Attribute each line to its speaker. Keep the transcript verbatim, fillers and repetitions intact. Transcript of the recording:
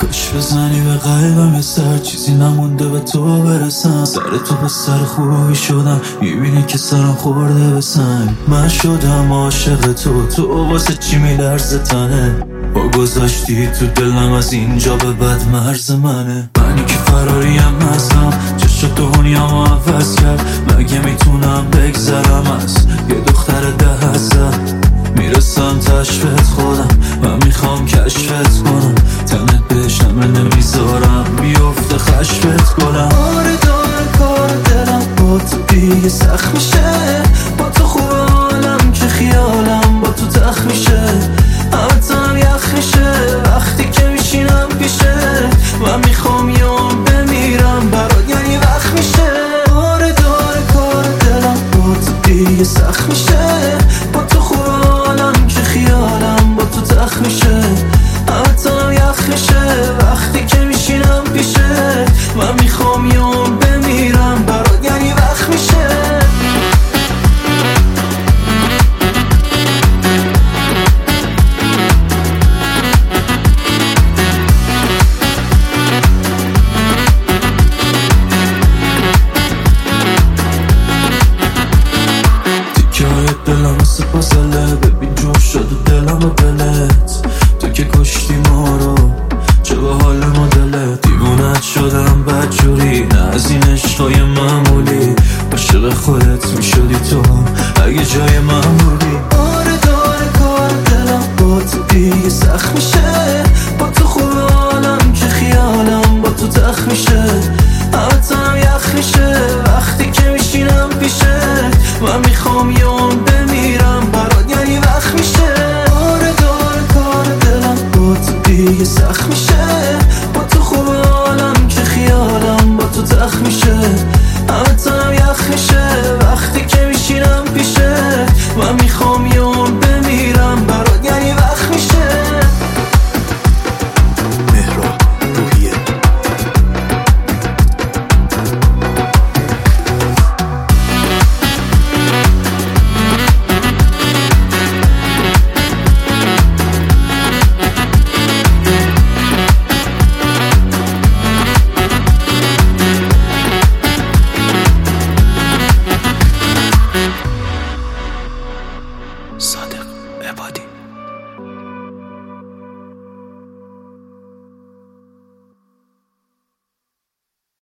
Speaker 1: کش بزنی به قلبم یه سر چیزی نمونده به تو برسم. سر تو به سر خوبی شدم، میبینی که سرم خورده به سنگ. من شدم عاشق تو، تو واسه چی میلرزه تنه. با گذاشتی تو دلم از اینجا به بعد مرز منه. منی که فراریم هستم، چشم دنیامو عوض کرد. مگه میتونم بگذرم از یه دختر ده هزار؟ میرسم تشفت خودم، من میخوام کشفت کنم. تنت بشم نمیذارم بیفته خشفت کنم. آره داره کار دلم با تو دیگه سخت میشه. با تو خوب حالم که خیالم با تو تخت میشه. همه تنم یخ میشه وقتی که میشینم پیشه. من میخوام یام بمیرم برات یعنی وقت میشه. آره داره کار دلم با تو دیگه سخت میشه. با تو خوب حالم که خیالم با تو تخت میشه. همه تنم یخ میشه وقتی که میشینم پیشه. من میخوام یام بمیرم برات یعنی وقت میشه. دلم مثل پازله، ببین جوش شد و دلم و دلت. تو که کشتی ما رو چه به حال ما دلت. دیوونت شدم بدجوری، نه از این عشقای معمولی. عاشق خودت میشدی تو اگه جای من